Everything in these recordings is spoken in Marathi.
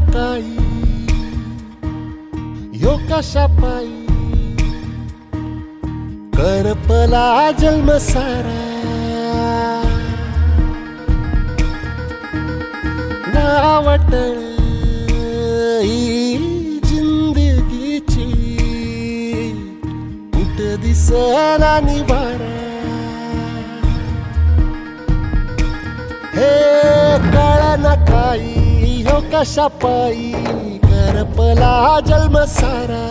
काही यो कशा पायी करपला जन्म सारा वावटळ ही जिंदगीची कुठ दिसना निवारा हे कळना काही ह्यो कशा पायी करपला जन्म सारा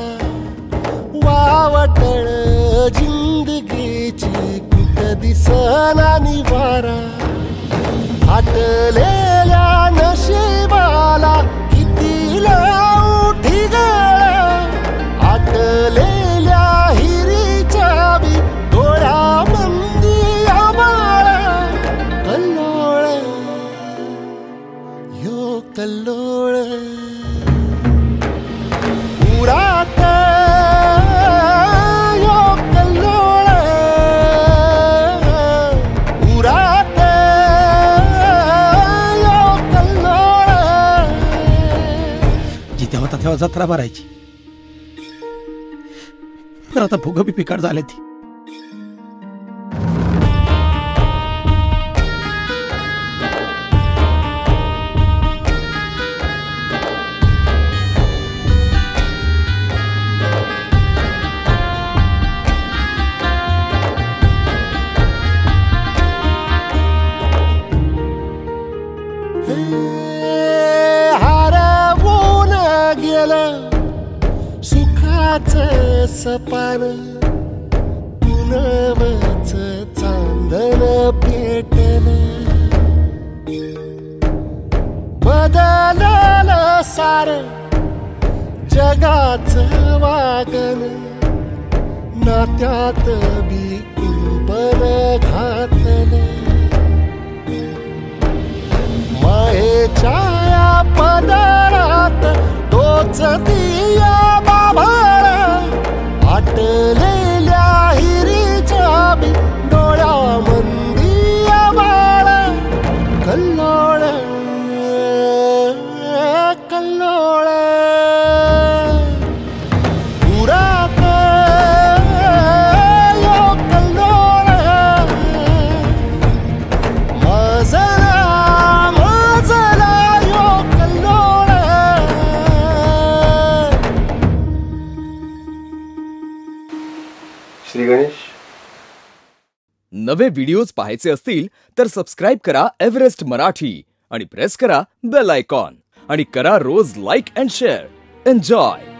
वावटळ जिंदगीची कुठ दिसना निवारा फाटलेल्या नशिबाला किती लावू ठिगळा आटलेल्या हिरीच्या बी डोळ्यामंदी आभाळा कल्लोळ ह्यो कल्लोळ उरात ह्यो कल्लोळ उरात ह्यो कल्लोळ जिथे होता तेव्हा जत्रा भरायची पण आता भोग बी पिकाड झाले ती हरवून गेलं सुखाचं सपान पुनवच चांदण पेटलं बदललं सारं जगाचं वागण नात्यात बी कुंपण घातलं मायेच्या या पदरात तोच दिया बाभाळा आटलेल्या हिरीच्या बी डोळ्यामंदी आभाळा कल्लोळ कल्लोळ उरात ह्यो कल्लोळ मजला ह्यो कल्लोळ श्री गणेश. नवे व्हिडिओज पाहायचे असतील तर सबस्क्राईब करा एव्हरेस्ट मराठी आणि प्रेस करा बेल आयकॉन आणि करा रोज लाईक अँड शेअर. एन्जॉय.